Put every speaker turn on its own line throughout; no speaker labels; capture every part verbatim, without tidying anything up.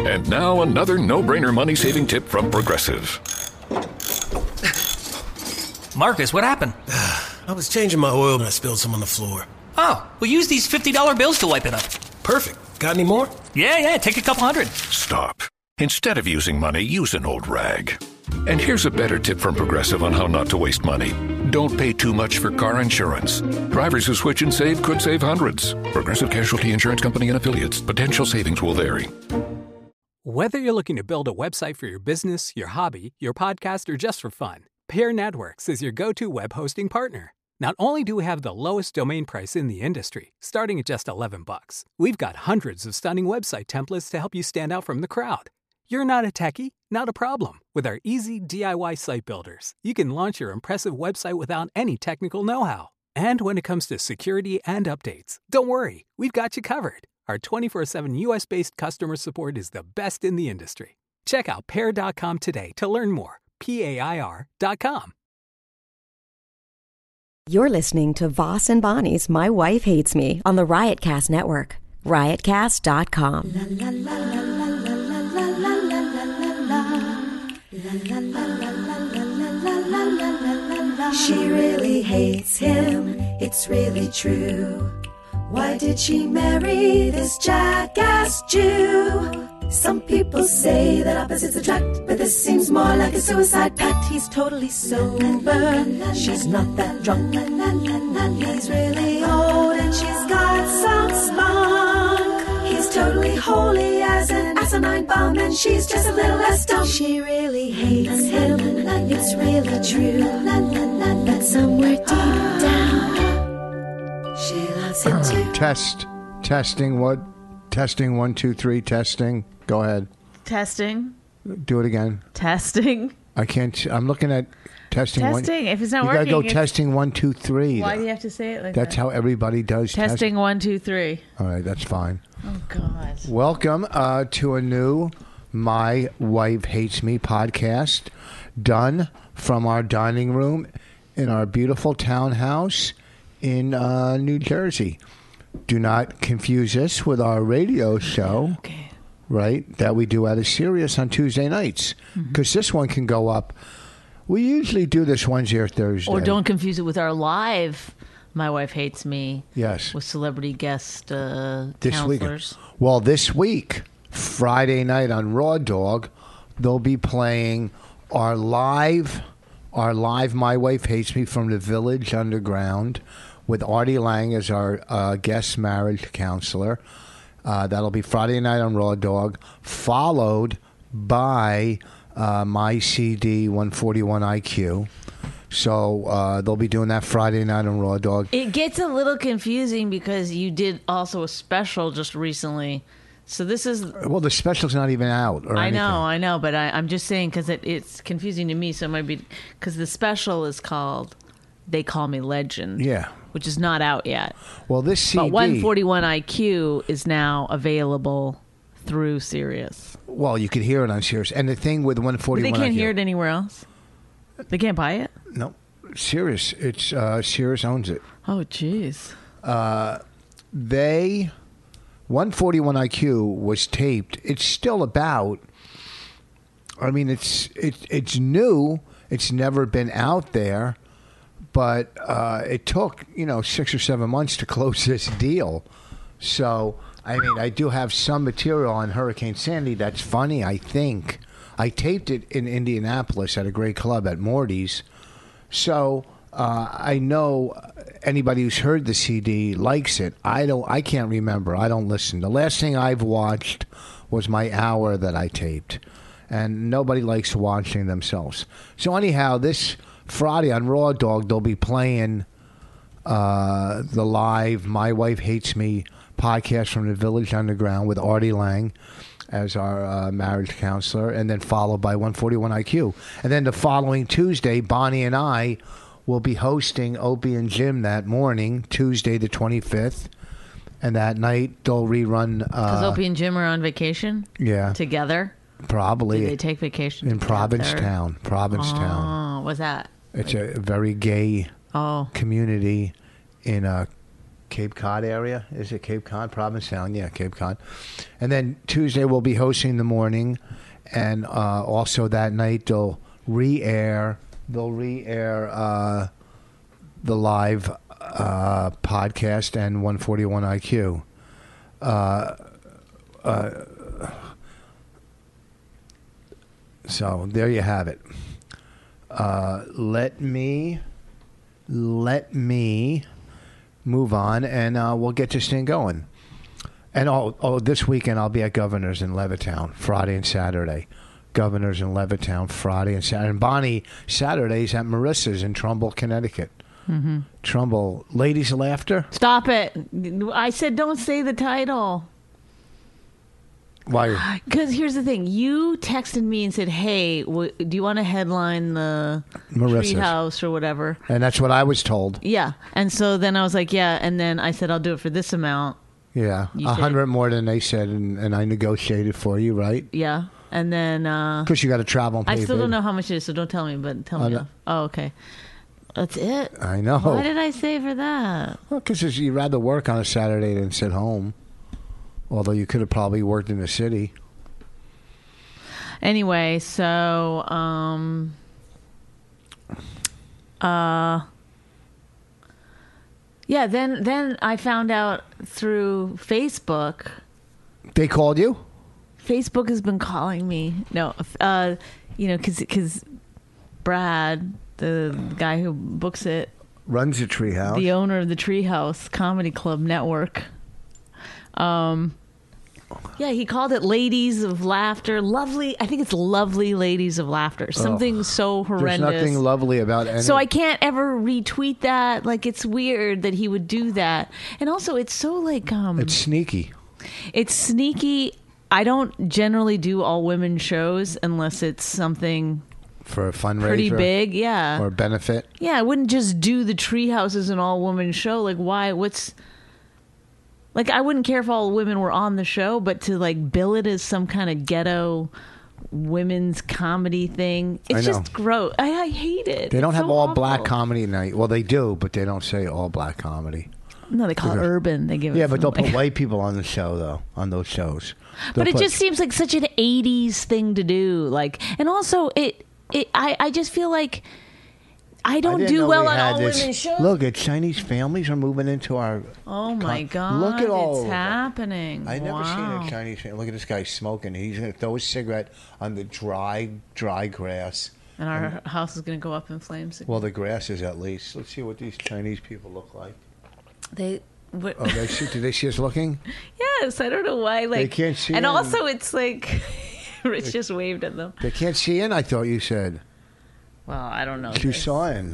And now another no-brainer money-saving tip from Progressive.
Marcus, what happened?
I was changing my oil and I spilled some on the floor.
Oh, well, use these fifty dollar bills to wipe it up.
Perfect. Got any more?
Yeah, yeah, take a couple hundred.
Stop. Instead of using money, use an old rag. And here's a better tip from Progressive on how not to waste money. Don't pay too much for car insurance. Drivers who switch and save could save hundreds. Progressive Casualty Insurance Company and Affiliates. Potential savings will vary.
Whether you're looking to build a website for your business, your hobby, your podcast, or just for fun, Pair Networks is your go-to web hosting partner. Not only do we have the lowest domain price in the industry, starting at just eleven bucks, we've got hundreds of stunning website templates to help you stand out from the crowd. You're not a techie? Not a problem. With our easy D I Y site builders, you can launch your impressive website without any technical know-how. And when it comes to security and updates, don't worry, we've got you covered. Our twenty-four seven U S-based customer support is the best in the industry. Check out pair dot com today to learn more. P A I R dot com.
You're listening to Voss and Bonnie's My Wife Hates Me on the Riotcast Network. riotcast dot com.
She really hates him, it's really true. Why did she marry this jackass Jew? Some people say that opposites attract, but this seems more like a suicide pact. He's totally sober, she's not that drunk. He's really old and she's got some spunk. He's totally holy as an asinine bomb, and she's just a little less dumb. She really hates him, it's really true. But somewhere deep down, she loves him too.
Test. Testing. What? Testing. One, two, three. Testing. Go ahead.
Testing.
Do it again.
Testing.
I can't. I'm looking at testing.
Testing.
One,
if it's not
you
working,
gotta go testing one, two, three.
Why do you have to say it like
that's
that?
That's how everybody does
testing.
Test.
One, two, three.
All right, that's fine.
Oh God.
Welcome uh, to a new My Wife Hates Me podcast, done from our dining room in our beautiful townhouse in uh, New Jersey. Do not confuse us with our radio show,
okay.
right, that we do out of Sirius on Tuesday nights, because mm-hmm. this one can go up. We usually do this Wednesday or Thursday.
Or don't confuse it with our live My Wife Hates Me.
Yes.
With celebrity guest uh,
this
counselors.
Week. Well, this week, Friday night on Raw Dog, they'll be playing our live, our live My Wife Hates Me from the Village Underground, with Artie Lang as our uh, guest marriage counselor. Uh, that'll be Friday night on Raw Dog, followed by uh, my C D one forty-one I Q. So uh, they'll be doing that Friday night on Raw Dog.
It gets a little confusing because you did also a special just recently. So this is...
Well, the special's not even out or
I
anything.
know, I know, but I, I'm just saying because it, it's confusing to me. So it might be... Because the special is called They Call Me Legend.
Yeah.
Which is not out yet.
Well, this C D...
But one forty-one I Q is now available through Sirius.
Well, you could hear it on Sirius. And the thing with one forty-one I Q...
They can't hear it anywhere else? They can't buy it?
No. Sirius. It's, uh, Sirius owns it.
Oh, jeez.
Uh, they... one forty-one I Q was taped. It's still about... I mean, it's it, it's new. It's never been out there. But uh, it took, you know, six or seven months to close this deal. So, I mean, I do have some material on Hurricane Sandy that's funny, I think. I taped it in Indianapolis at a great club at Morty's. So, uh, I know anybody who's heard the C D likes it. I don't. I can't remember. I don't listen. The last thing I've watched was my hour that I taped. And nobody likes watching themselves. So, anyhow, this... Friday on Raw Dog, they'll be playing uh, the live My Wife Hates Me podcast from the Village Underground with Artie Lang as our uh, marriage counselor, and then followed by one forty-one I Q. And then the following Tuesday, Bonnie and I will be hosting Opie and Jim that morning, Tuesday the twenty-fifth. And that night, they'll rerun...
Because
uh,
Opie and Jim are on vacation?
Yeah.
Together?
Probably.
Did they take vacation
in Provincetown. Provincetown.
Oh, what's that?
It's a very gay
oh.
community in uh, Cape Cod area. Is it Cape Cod? Provincetown? Yeah, Cape Cod. And then Tuesday we'll be hosting the morning, and uh, also that night they'll re-air. They'll re-air uh, the live uh, podcast and one forty-one I Q. Uh, uh, so there you have it. Uh, let me, let me move on, and uh, we'll get this thing going. And oh, oh, this weekend I'll be at Governor's in Levittown, Friday and Saturday. Governor's in Levittown, Friday and Saturday. And Bonnie, Saturday's at Marissa's in Trumbull, Connecticut. Mm-hmm. Trumbull. Ladies' Laughter?
Stop it. I said don't say the title.
Why?
Because here's the thing. You texted me and said, hey, w- do you want to headline the
Marissa's
Treehouse or whatever?
And that's what I was told.
Yeah. And so then I was like, yeah. And then I said, I'll do it for this amount.
Yeah. A hundred more than they said, and, and I negotiated for you, right?
Yeah. And then...
Because uh, you got to travel and pay.
I still
baby.
don't know how much it is, so don't tell me, but tell me.
Oh, no.
Oh, okay. That's it?
I know.
Why did I say for that?
Well, because you'd rather work on a Saturday than sit home. Although you could have probably worked in the city.
Anyway, so... um, uh, yeah, then, then I found out through Facebook...
They called you?
Facebook has been calling me. No, uh, you know, because because Brad, the guy who books it,
runs the Treehouse,
the owner of the Treehouse Comedy Club Network. Um, yeah, he called it Ladies of Laughter. Lovely. I think it's Lovely Ladies of Laughter. Something oh, so horrendous.
There's nothing lovely about any.
So I can't ever retweet that. Like, it's weird that he would do that. And also, it's so like um,
it's sneaky.
It's sneaky. I don't generally do all women shows unless it's something
for a fundraiser,
pretty big, yeah,
or a benefit.
Yeah, I wouldn't just do the Treehouse as an all woman show. Like, why? What's like? I wouldn't care if all women were on the show, but to like bill it as some kind of ghetto women's comedy thing, it's just gross. I, I hate it.
They don't
it's
have
so
all
awful.
black comedy night. Well, they do, but they don't say all black comedy.
No, they call it urban. They give
yeah,
it
but they'll
like,
put white people on the show though. On those shows, they'll
but it
put,
just seems like such an eighties thing to do. Like, and also it, it. I, I just feel like I don't
I
do well
we
on all
this.
women's shows.
Look, at Chinese families are moving into our.
Oh my
con-
God!
Look at all.
It's happening.
I've never
wow.
seen a Chinese family. Look at this guy smoking. He's going to throw his cigarette on the dry, dry grass.
And our and, house is going to go up in flames.
Well, the grass is at least. Let's see what these Chinese people look like.
They. What?
Oh, they see, do they see us looking?
Yes, I don't know why. Like,
they can't see.
And
in.
also, it's like Rich just waved at them.
They can't see in. I thought you said.
Well, I don't know.
You saw in.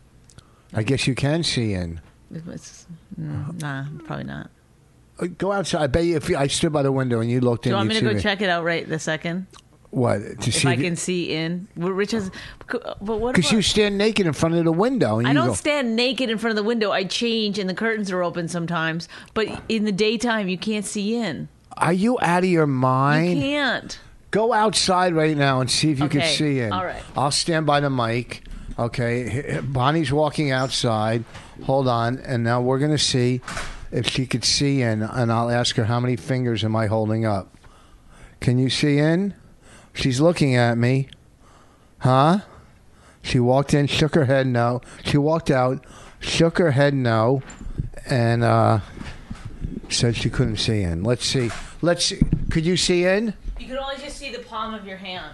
I guess you can see in.
It's, mm, nah, probably not.
Go outside. I bet you if you, I stood by the window and you looked
do
in.
Do you want me to go
me.
check it out right this second?
What? To
if
see
I can see in. Well, Rich has, but what?
Because you stand naked in front of the window. And
I
you
don't
go,
stand naked in front of the window. I change and the curtains are open sometimes. But in the daytime, you can't see in.
Are you out of your mind?
You can't.
Go outside right now and see if you
okay.
can see in.
All right.
I'll stand by the mic. Okay. Bonnie's walking outside. Hold on. And now we're going to see if she could see in. And I'll ask her, how many fingers am I holding up? Can you see in? She's looking at me. Huh? She walked in, shook her head no. She walked out, shook her head no, and uh, said she couldn't see in. Let's see. Let's see. Could you see in?
You could only just see the palm of your hand.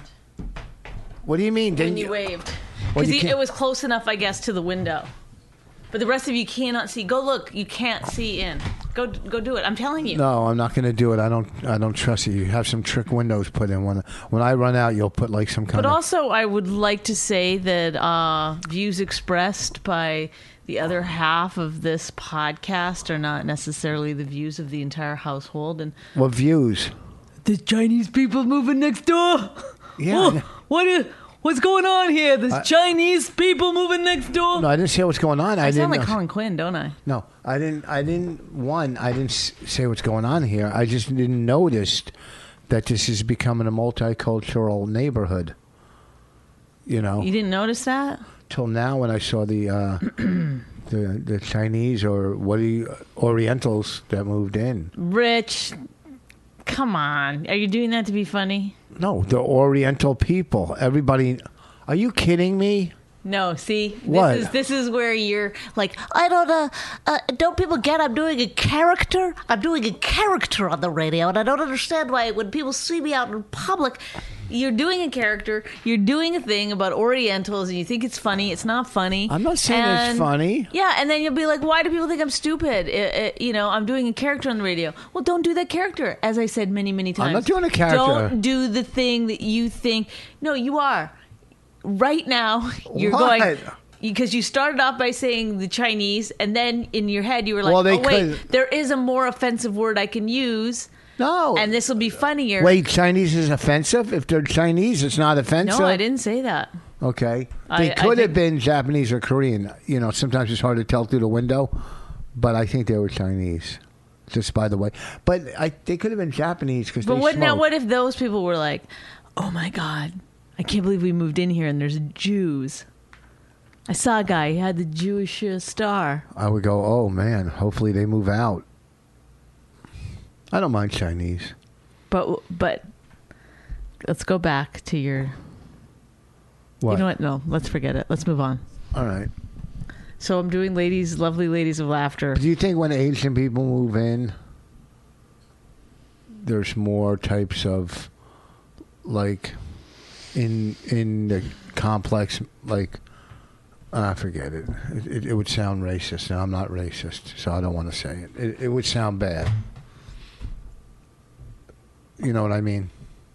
What do you mean?
When
Didn't
you
you
waved.
Well,
Because
you
it was close enough, I guess, to the window. But the rest of you cannot see. Go look. You can't see in. Go go do it. I'm telling you.
No, I'm not going to do it. I don't I don't trust you. You have some trick windows put in. When when I run out, you'll put like some kind
but
of...
But also, I would like to say that uh, views expressed by the other half of this podcast are not necessarily the views of the entire household. And
what views?
The Chinese people moving next door.
Yeah.
Oh, what is... What's going on here? There's I, Chinese people moving next door.
No, I didn't say what's going on. I,
I
didn't
sound like
know.
Colin Quinn, don't I?
No, I didn't. I didn't. One, I didn't say what's going on here. I just didn't notice that this is becoming a multicultural neighborhood. You know,
you didn't notice that.
till now when I saw the uh, the the Chinese or what do you, Orientals that moved in.
Rich, come on. Are you doing that to be funny?
No, the Oriental people. Everybody. Are you kidding me?
No, see, this
What?
is this is where you're like, I don't uh, uh don't people get I'm doing a character? I'm doing a character on the radio, and I don't understand why when people see me out in public, you're doing a character, you're doing a thing about Orientals, and you think it's funny. It's not funny.
I'm not saying it's
And-
funny.
Yeah, and then you'll be like, why do people think I'm stupid? It, it, you know, I'm doing a character on the radio. Well, don't do that character. As I said many, many times.
I'm not doing a character.
Don't do the thing that you think. No, you are. Right now, you're
What?
going... Because you started off by saying the Chinese, and then in your head you were like,
Well, they
oh, wait,
could-
there is a more offensive word I can use,
No.
and this will be funnier.
Wait, Chinese is offensive? If they're Chinese, it's not offensive?
No, I didn't say that.
Okay.
I-
They
I
could have
think-
been Japanese or Korean. You know, sometimes it's hard to tell through the window, but I think they were Chinese. Just by the way. But I, they could have been Japanese because they
But what now?
smoke.
What if those people were like, "Oh my God, I can't believe we moved in here and there's Jews." I saw a guy. He had the Jewish uh, star.
I would go, oh, man, hopefully they move out. I don't mind Chinese.
But but let's go back to your.
What?
You know what? No, let's forget it. Let's move on.
All right.
So I'm doing ladies, lovely ladies of laughter.
Do you think when Asian people move in, there's more types of, like, in in the complex, like, I forget it. It, it. it would sound racist, and I'm not racist, so I don't want to say it. It, it would sound bad. You know what I mean?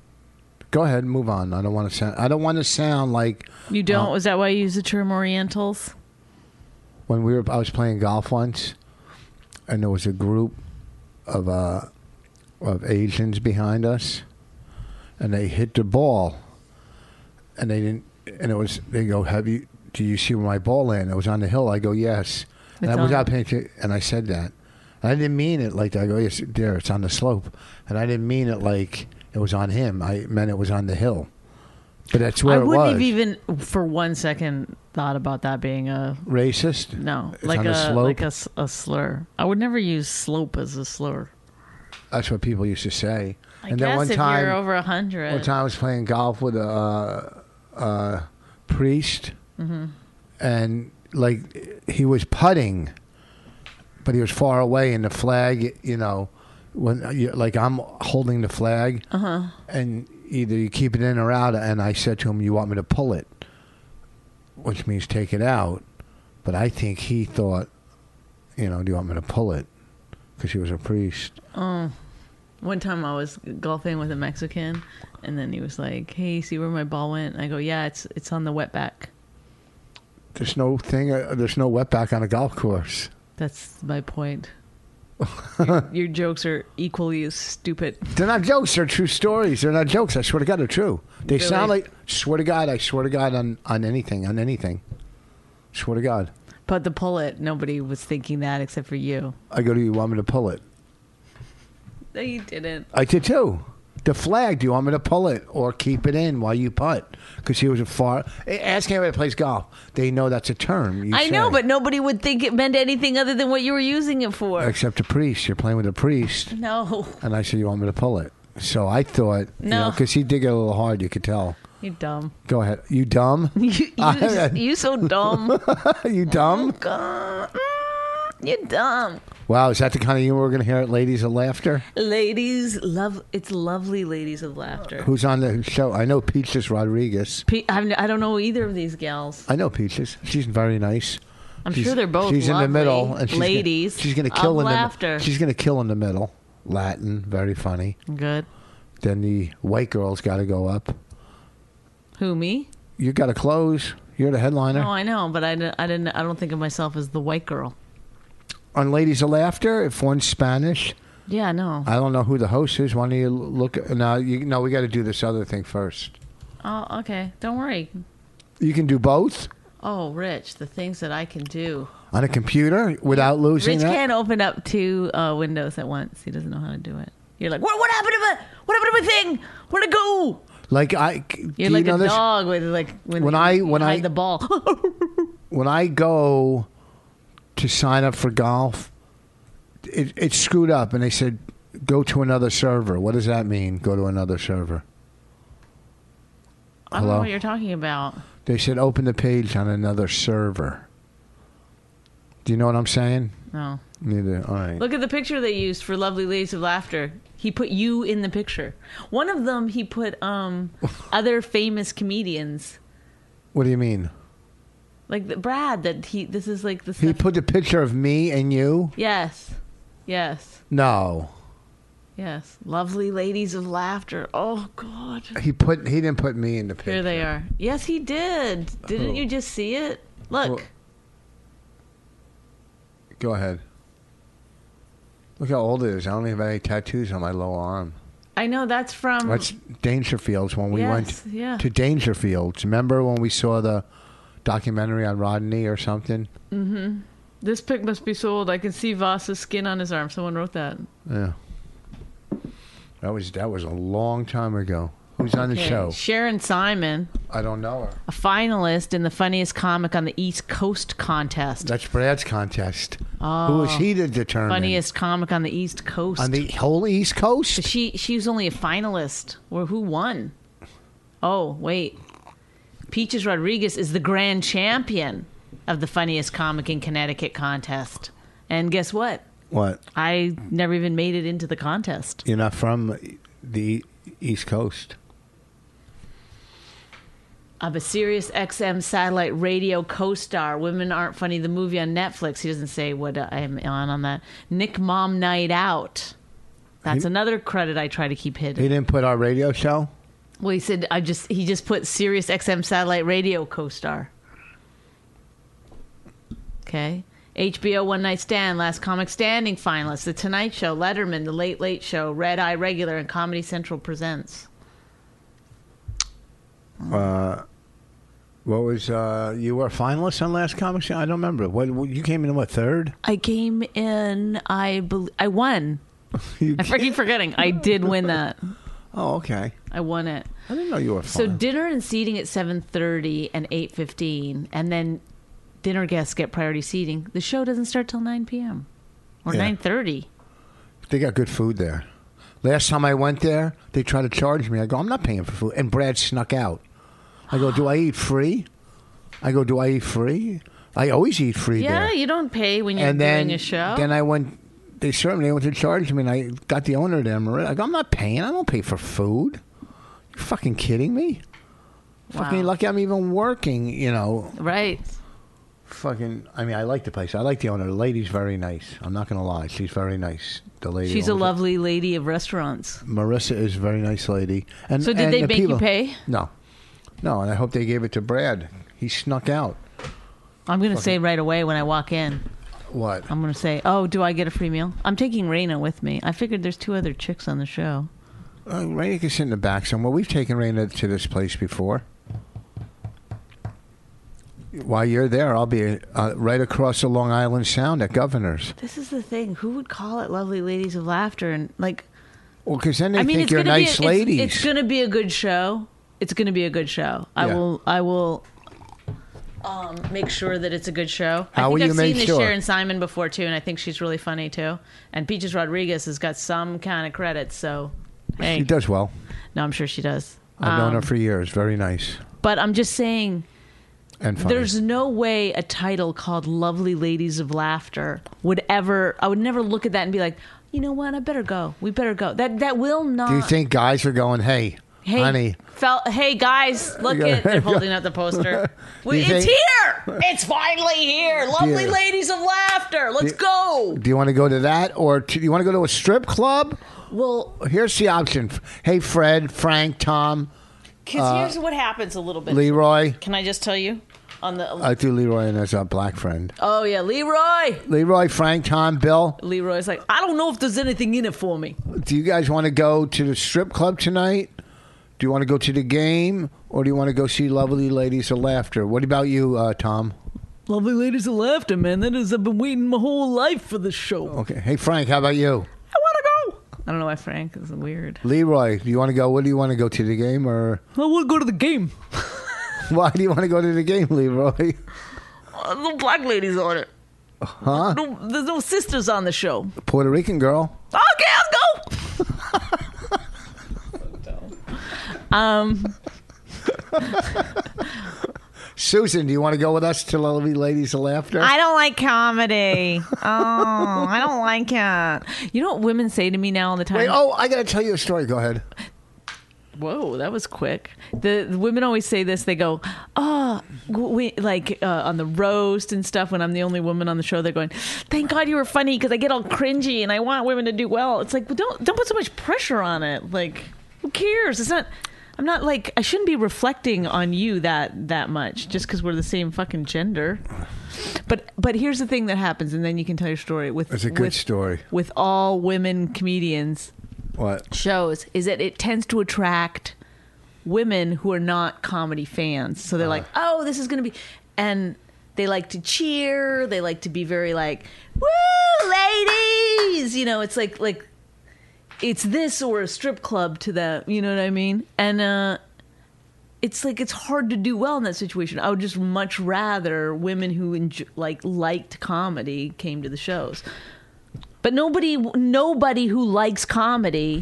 Go ahead, move on. I don't want to sound. I don't want to sound like
You don't?
Uh,
Was that why you use the term Orientals?
when we were. I was playing golf once, and there was a group of uh, of Asians behind us, and they hit the ball, and they didn't. And it was. They go, "Have you? Do you see where my ball landed?" It was on the hill. I go, "Yes." And
It's
I was
on-
out paying attention, and I said that. And I didn't mean it like that. I go, "Yes, there. It's on the slope," and I didn't mean it like it was on him. I meant it was on the hill. But that's where
I
it
wouldn't
was.
have even for one second thought about that being a
Racist?
no,
It's
like
on
a
the slope?
like a, s- a slur. I would never use slope as a slur.
That's what people used to say.
I
and
guess
then one
if
time,
you're over a hundred.
one time I was playing golf with a uh, uh, priest,
Mm-hmm.
and like he was putting, but he was far away, and the flag, you know, when you, like I'm holding the flag,
Uh-huh.
and either you keep it in or out, and I said to him, "You want me to pull it?" Which means take it out. But I think he thought, you know, do you want me to pull it? Because he was a priest.
Oh, one time I was golfing with a Mexican, and then he was like, "Hey, see where my ball went?" And I go, "Yeah, it's it's on the wetback."
There's no thing. Uh, there's no wetback on a golf course.
That's my point. your, your jokes are equally as stupid.
They're not jokes. They're true stories. They're not jokes. I swear to God, they're true. They
Really?
sound like. Swear to God. I swear to God on on anything. On anything. Swear to God.
But the pull it, nobody was thinking that except for you.
I go to you. You want me to pull it?
No, you didn't.
I did too. The flag. Do you want me to pull it or keep it in while you putt? Because he was a far. Ask anybody that plays golf. They know that's a term. You
I know,
say.
but nobody would think it meant anything other than what you were using it for.
Except a priest. You're playing with a priest.
No,
And I said, you want me to pull it? So I thought,
No.
because he did get a little hard, you could tell.
you dumb.
Go ahead. You dumb?
You, you, you so dumb.
you dumb?
God, mm, you dumb.
Wow, is that the kind of humor we're going to hear at Ladies of Laughter?
Ladies love. It's lovely, ladies of laughter.
Who's on the show? I know Peaches Rodriguez.
Pe- I've- I don't know either of these gals.
I know Peaches. She's very nice.
I'm
She's-
sure they're both
She's in the
lovely
middle, and she's
ladies
Gonna, she's going to
of
kill in
laughter.
the. She's going to kill in the middle. Latin, very funny.
Good.
Then the white girl's got to go up.
Who, me?
You got to close. You're the headliner.
No, I know, but I, di- I didn't. I don't think of myself as the white girl.
On Ladies of Laughter, if one's Spanish,
Yeah, no.
I don't know who the host is. Why don't you look? No, you, no, we got to do this other thing first.
Oh, okay. Don't worry.
You can do both
Oh, Rich, the things that I can do.
on a computer without losing
Rich
that.
can't open up two uh, windows at once. He doesn't know how to do it. You're like, what? What happened to my? What happened to my thing? Where'd it go?
Like I,
You're
do
like
you know
a
this?
dog with like when,
When
they
I- when
hide
I-
the ball.
When I go to sign up for golf, it, it's screwed up, and they said go to another server. What does that mean? Go to another server.
I don't know
Hello?
what you're talking about.
They said open the page on another server. Do you know what I'm saying?
No.
Neither. All right.
Look at the picture they used for Lovely Ladies of Laughter. He put you in the picture. One of them, he put um, other famous comedians.
What do you mean?
Like the, Brad, that he, this is like the
He
stuff.
put a picture of me and you?
Yes. Yes.
No.
Yes. Lovely Ladies of Laughter. Oh, God.
He put. He didn't put me in the picture.
Here they are. Yes, he did. Didn't
Who?
you just see it? Look.
Well- Go ahead. Look how old it is. I don't even have any tattoos on my lower arm.
I know that's from.
That's Dangerfields when we
Yes,
went
yeah.
to Dangerfields. Remember when we saw the documentary on Rodney or something?
Mm-hmm. This pic must be sold. I can see Voss's skin on his arm. Someone wrote that.
Yeah. That was that was a long time ago. Who's on the
Okay.
show?
Sharon Simon,
I don't know her.
a finalist in the funniest comic on the East Coast contest.
That's Brad's contest. Who is he to determine?
Funniest comic on the East Coast.
On the whole East Coast?
She she was only a finalist. Well, who won? Oh, wait. Peaches Rodriguez is the grand champion of the funniest comic in Connecticut contest. And guess what?
What?
I never even made it into the contest.
You're not from the East Coast.
Of a Sirius X M satellite radio co-star, Women Aren't Funny, the movie on Netflix. He doesn't say what I'm on on that. Nick Mom Night Out. That's
He-
another credit I try to keep hidden.
He didn't put our radio show?
Well, he said I just he just put Sirius X M satellite radio co-star. Okay. H B O One Night Stand, Last Comic Standing finalists, The Tonight Show, Letterman, The Late Late Show, Red Eye Regular, and Comedy Central Presents.
Uh, what was uh, you were a finalist on Last Comic Show? I don't remember. What, what you came in what third?
I came in. I bel I won.
You
I freaking forgetting. I did win that.
Oh, okay.
I won it.
I didn't know you were a
So
finalist.
dinner and seating at seven thirty and eight fifteen, and then dinner guests get priority seating. The show doesn't start till nine p.m. or
Yeah.
nine thirty.
They got good food there. Last time I went there, they tried to charge me. I go, I'm not paying for food. And Brad snuck out. I go, do I eat free? I go, do I eat free? I always eat free
Yeah,
there.
you don't pay when you're
And then,
doing a show.
then I went, they served me, they went to charge me, and I got the owner there, Maria. I go, I'm not paying. I don't pay for food. You fucking kidding me?
Wow.
Fucking lucky I'm even working, you know.
Right.
Fucking, I mean, I like the place. I like the owner. The lady's very nice. I'm not going to lie. She's very nice. The lady.
She's a
owns it.
lovely lady of restaurants.
Marissa is a very nice lady. And
So did
and
they
the
make you
people-
pay?
No, no. And I hope they gave it to Brad. He snuck out.
I'm going to say right away when I walk in,
What?
I'm going to say, oh, do I get a free meal? I'm taking Raina with me. I figured there's two other chicks on the show.
Uh, Raina can sit in the back somewhere. We've taken Raina to this place before. While you're there, I'll be uh, right across the Long Island Sound at Governor's.
This is the thing. Who would call it Lovely Ladies of Laughter? And like,
Well, because then they
I mean,
think
it's
you're
gonna
nice
be a,
ladies.
It's, it's going to be a good show. It's going to be a good show. I
Yeah.
will. I will. Um, make sure that it's a good show.
How
I think
will
I've
you make
seen
sure?
this Sharon Simon before too, and I think she's really funny too. And Peaches Rodriguez has got some kind of credits, so hey,
She does well.
no, I'm sure she does.
I've known her
Um,
for years. Very nice
But I'm just saying,
and funny.
there's no way a title called Lovely Ladies of Laughter would ever. I would never look at that and be like, you know what? I better go. We better go. That that will not.
Do you think guys are going, hey,
Hey,
honey,
fel- hey guys, look at they're holding up the poster. We,
you
it's
think-
here. It's finally here. Lovely
Yeah.
Ladies of Laughter. Let's
Do-
go.
do you want to go to that? Or to, do you want to go to a strip club?
Well,
Here's the option. Hey, Fred, Frank, Tom,
because
Uh,
here's what happens a little bit.
Leroy.
Can I just tell you on the?
I do Leroy and as a black friend.
oh yeah, Leroy.
Leroy, Frank, Tom, Bill.
Leroy's like, I don't know if there's anything in it for me.
Do you guys want to go to the strip club tonight? Do you want to go to the game? Or do you want to go see Lovely Ladies of Laughter? What about you, uh, Tom?
Lovely Ladies of Laughter, man. That is, I've been waiting my whole life for this show.
Okay. Hey, Frank, how about you?
I want to go. I don't know why Frank is weird.
Leroy, do you want to go? What do you want to go to the game or?
I want to go to the game.
Why do you want to go to the game, Leroy?
Uh, no black ladies on it.
Huh?
No, there's no sisters on the show.
Puerto Rican girl.
Okay, let's go. um.
Susan, do you want to go with us to Lovely Ladies of Laughter?
I don't like comedy. Oh, I don't like it. You know what women say to me now all the time?
Wait, oh, I got to tell you a story. Go ahead.
Whoa, that was quick. The, the women always say this. They go, oh, we, like uh, on the roast and stuff, when I'm the only woman on the show, they're going, thank God you were funny because I get all cringy and I want women to do well. It's like, well, don't don't put so much pressure on it. Like, who cares? It's not... I'm not like, I shouldn't be reflecting on you that that much just because we're the same fucking gender. But but here's the thing that happens, and then you can tell your story. With
It's a good
with,
story.
With all women comedians
What?
shows, is that it tends to attract women who are not comedy fans. So they're
Uh.
like, oh, this is going to be... And they like to cheer. They like to be very like, woo, ladies! You know, it's like like... It's this or a strip club to them, you know what I mean? And uh, it's like it's hard to do well in that situation. I would just much rather women who enjoy, like liked comedy came to the shows. But nobody, nobody who likes comedy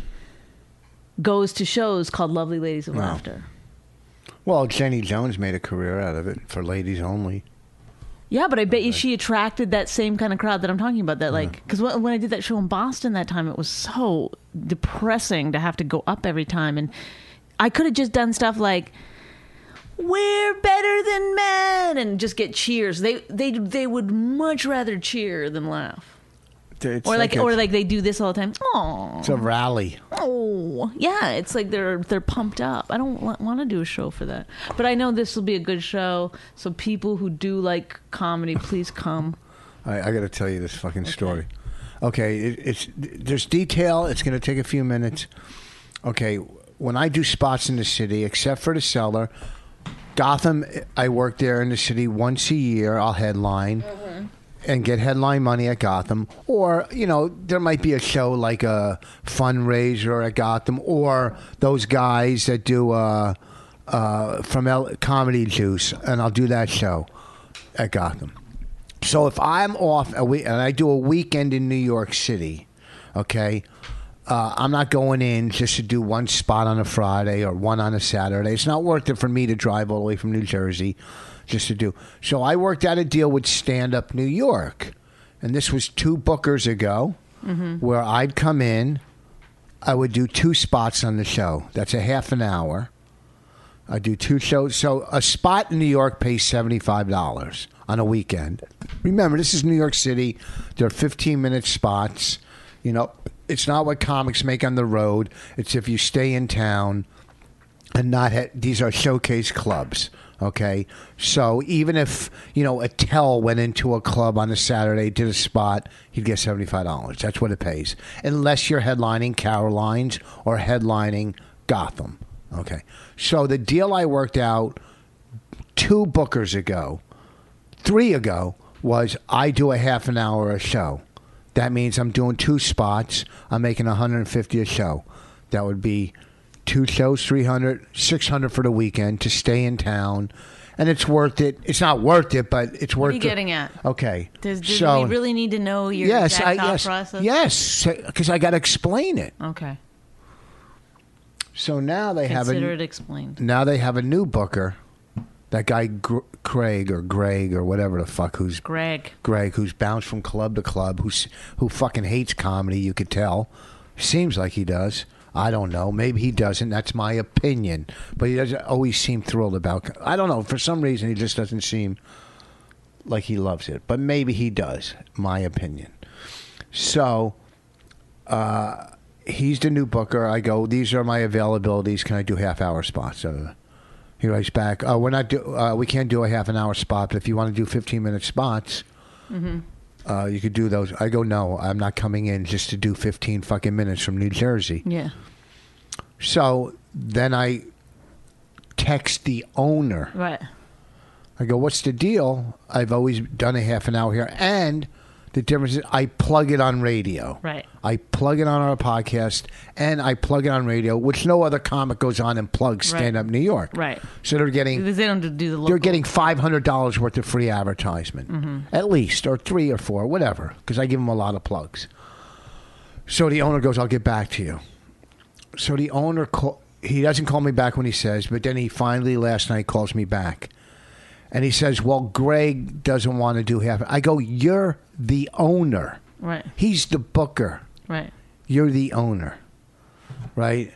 goes to shows called Lovely Ladies of
No.
Laughter.
Well, Jenny Jones made a career out of it for ladies only.
Yeah, but I bet you she attracted that same kind of crowd that I'm talking about. That like, because when, when I did that show in Boston that time, it was so depressing to have to go up every time, and I could have just done stuff like "We're better than men" and just get cheers. They they they would much rather cheer than laugh.
It's
Or like,
a-
or like they do this all the time. Oh,
It's a rally.
oh, yeah. It's like they're they're pumped up. I don't want to do a show for that, but I know this will be a good show. So people who do like comedy, please come.
I, I got to tell you this fucking story. Okay, it, it's there's detail. It's going to take a few minutes. Okay, when I do spots in the city, except for the Cellar, Gotham, I work there in the city once a year. I'll headline. And get headline money at Gotham. Or, you know, there might be a show like a fundraiser at Gotham, or those guys that do uh, uh, from L- Comedy Juice, and I'll do that show at Gotham. So if I'm off, a week, and I do a weekend in New York City, okay, uh, I'm not going in just to do one spot on a Friday or one on a Saturday. It's not worth it for me to drive all the way from New Jersey just to do. So I worked out a deal with Stand Up New York. And this was two bookers ago, mm-hmm. where I'd come in. I would do two spots on the show. That's a half an hour. I do two shows. So a spot in New York pays seventy-five dollars on a weekend. Remember, this is New York City. There are fifteen-minute spots. You know, it's not what comics make on the road. It's if you stay in town and not ha- these are showcase clubs. Okay, so even if, you know, Attell went into a club on a Saturday, did a spot, he'd get seventy-five dollars. That's what it pays. Unless you're headlining Caroline's or headlining Gotham. Okay, so the deal I worked out two bookers ago, three ago, was I do a half an hour a show. That means I'm doing two spots. I'm making one hundred fifty a show. That would be two shows, three hundred, six hundred for the weekend to stay in town. And it's worth it. It's not worth it, but it's worth it.
What are you getting at?
Okay.
Does, does
so,
we really need to know your
yes,
exact
I,
thought
yes,
process?
Yes, because I got to explain it.
Okay.
So now they have a
Consider it explained.
now they have a new booker, that guy Gr- Craig or Greg or whatever the fuck, who's
Greg.
Greg, who's bounced from club to club, who's who fucking hates comedy. You could tell. Seems like he does. I don't know. Maybe he doesn't. That's my opinion. But he doesn't always seem thrilled about. I don't know. For some reason, he just doesn't seem like he loves it. But maybe he does. My opinion. So, uh, he's the new booker. I go, these are my availabilities. Can I do half hour spots? Uh, he writes back, oh, we're not do, uh, we can't do a half an hour spot, but if you want to do fifteen minute spots, mm-hmm. uh, you could do those. I go, no, I'm not coming in just to do fifteen fucking minutes from New Jersey.
Yeah.
So then I text the owner.
Right.
I go, what's the deal? I've always done a half an hour here. And The difference is I plug it on radio.
Right.
I plug it on our podcast, and I plug it on radio, which no other comic goes on and plugs
Right.
Stand Up New York.
Right.
So they're getting
Because they don't do the local.
they're getting five hundred dollars worth of free advertisement,
Mm-hmm.
at least, or three or four, whatever, because I give them a lot of plugs. So the owner goes, I'll get back to you. So the owner, call, he doesn't call me back when he says, but then he finally last night calls me back. And he says, well, Greg doesn't want to do half. I go, you're the owner.
Right.
He's the booker.
Right.
You're the owner. Right?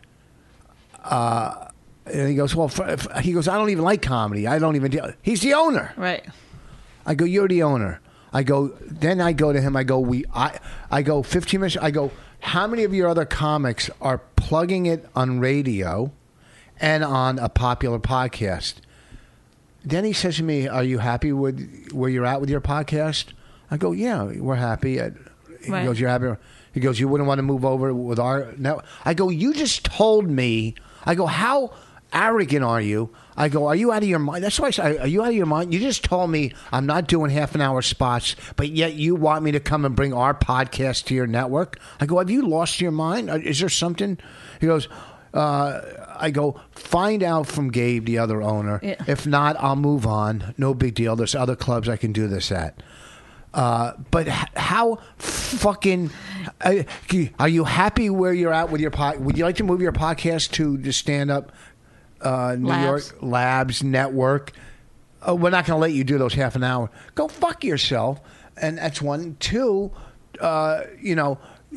Uh, and he goes, well, for, for, he goes, I don't even like comedy. I don't even do. He's the owner.
Right.
I go, you're the owner. I go, then I go to him. I go, we, I, I go, fifteen minutes. I go, how many of your other comics are plugging it on radio and on a popular podcast? Then he says to me, are you happy with where you're at with your podcast? I go, yeah, we're happy. He
Right.
goes, you're happy? He goes, you wouldn't want to move over with our... No. I go, you just told me... I go, how arrogant are you? I go, are you out of your mind? That's why I say, are you out of your mind? You just told me I'm not doing half an hour spots, but yet you want me to come and bring our podcast to your network? I go, have you lost your mind? Is there something? He goes... Uh, I go, find out from Gabe, the other owner.
Yeah.
If not, I'll move on. No big deal. There's other clubs I can do this at. Uh, but h- how fucking... Uh, are you happy where you're at with your pod? Would you like to move your podcast to the stand-up uh, New
Labs.
York Labs Network? Oh, we're not going to let you do those half an hour. Go fuck yourself. And that's one. Two, uh, you know...